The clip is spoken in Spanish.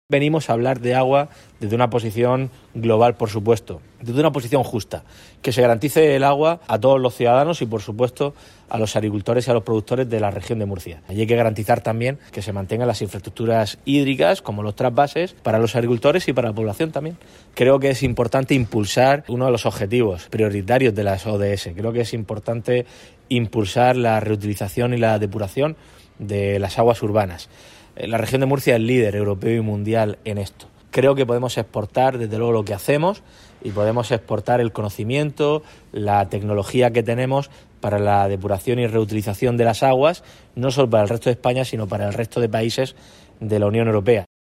Venimos a hablar de agua desde una posición global, por supuesto, desde una posición justa, que se garantice el agua a todos los ciudadanos y, por supuesto, a los agricultores y a los productores de la región de Murcia. Allí hay que garantizar también que se mantengan las infraestructuras hídricas, como los trasvases, para los agricultores y para la población también. Creo que es importante impulsar uno de los objetivos prioritarios de las ODS. Creo que es importante impulsar la reutilización y la depuración de las aguas urbanas. La región de Murcia es líder europeo y mundial en esto. Creo que podemos exportar desde luego lo que hacemos y podemos exportar el conocimiento, la tecnología que tenemos para la depuración y reutilización de las aguas, no solo para el resto de España, sino para el resto de países de la Unión Europea.